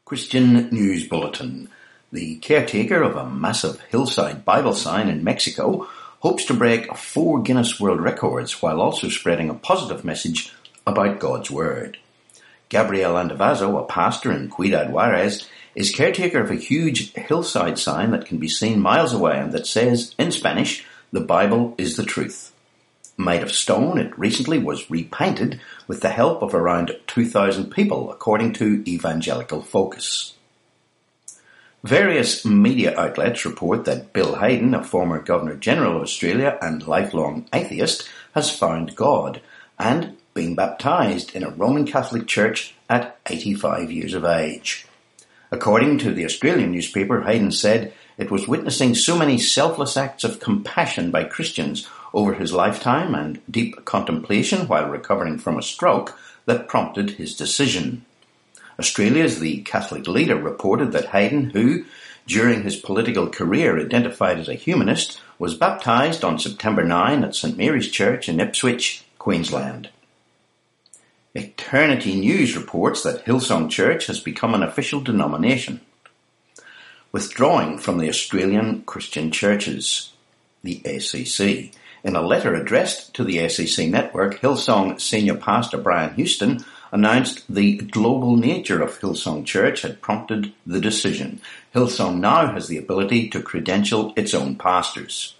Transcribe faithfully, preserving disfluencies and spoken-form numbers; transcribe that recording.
Christian News Bulletin. The caretaker of a massive hillside Bible sign in Mexico hopes to break four Guinness World Records while also spreading a positive message about God's Word. Gabriel Andavazo, a pastor in Ciudad Juarez, is caretaker of a huge hillside sign that can be seen miles away and that says, in Spanish, "The Bible is the truth." Made of stone, it recently was repainted with the help of around two thousand people, according to Evangelical Focus. Various media outlets report that Bill Hayden, a former Governor-General of Australia and lifelong atheist, has found God and been baptised in a Roman Catholic church at eighty-five years of age. According to the Australian newspaper, Hayden said it was witnessing so many selfless acts of compassion by Christians over his lifetime and deep contemplation while recovering from a stroke that prompted his decision. Australia's The Catholic Leader reported that Hayden, who, during his political career identified as a humanist, was baptised on September ninth at St Mary's Church in Ipswich, Queensland. Eternity News reports that Hillsong Church has become an official denomination, withdrawing from the Australian Christian Churches, the A C C. In a letter addressed to the A C C network, Hillsong Senior Pastor Brian Houston announced the global nature of Hillsong Church had prompted the decision. Hillsong now has the ability to credential its own pastors.